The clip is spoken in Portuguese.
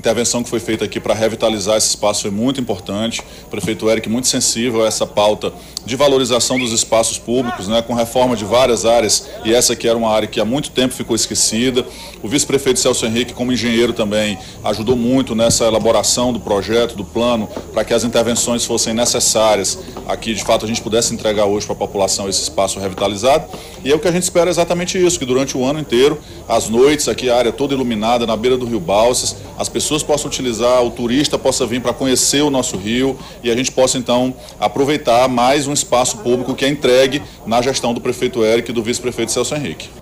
intervenção que foi feita aqui para revitalizar esse espaço foi muito importante. O prefeito Eric muito sensível a essa pauta de valorização dos espaços públicos, né, com reforma de várias áreas, e essa que era uma área que há muito tempo ficou esquecida. O vice-prefeito Celso Henrique, como engenheiro também, ajudou muito nessa elaboração do projeto, do plano, para que as intervenções fossem necessárias. Aqui, de fato, a gente pudesse entregar hoje para a população esse espaço revitalizado. E é o que a gente espera exatamente isso, que durante o ano inteiro, às noites, aqui a área toda iluminada, na beira do Rio Balsas, as pessoas possam utilizar, o turista possa vir para conhecer o nosso rio e a gente possa, então, aproveitar mais um espaço público que é entregue na gestão do prefeito Eric e do vice-prefeito Celso Henrique.